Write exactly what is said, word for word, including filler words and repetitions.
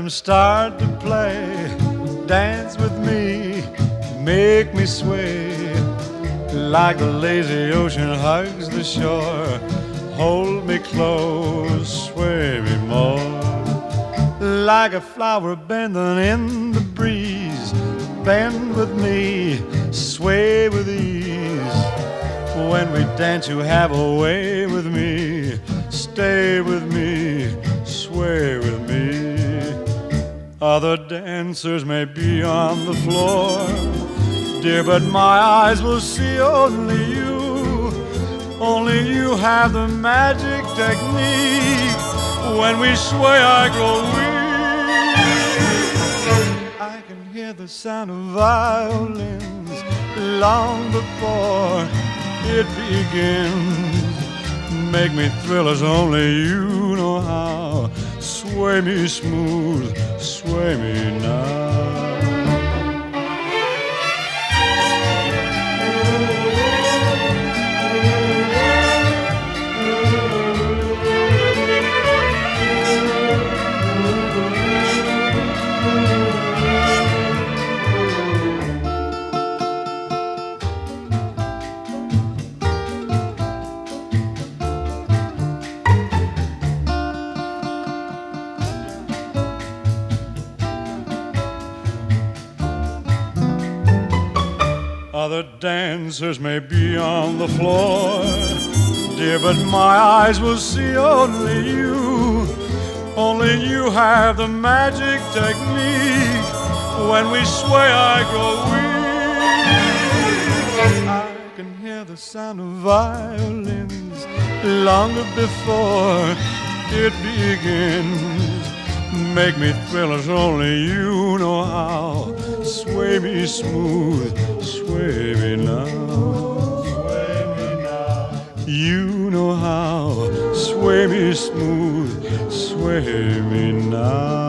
them start to play. Dance with me, make me sway, like the lazy ocean hugs the shore. Hold me close, sway me more, like a flower bending in the breeze. Bend with me, sway with ease. When we dance you have a way with me. Stay with me, sway with me. Other dancers may be on the floor, dear, but my eyes will see only you. Only you have the magic technique. When we sway I grow weak. I can hear the sound of violins long before it begins. Make me thrill as only you know how. Sway me smooth, sway me now. Other dancers may be on the floor, dear, but my eyes will see only you. Only you have the magic technique. When we sway I grow weak. I can hear the sound of violins long before it begins. Make me thrill as only you know how. Sway me smooth, sway me now. Sway me now. You know how. Sway me smooth, sway me now.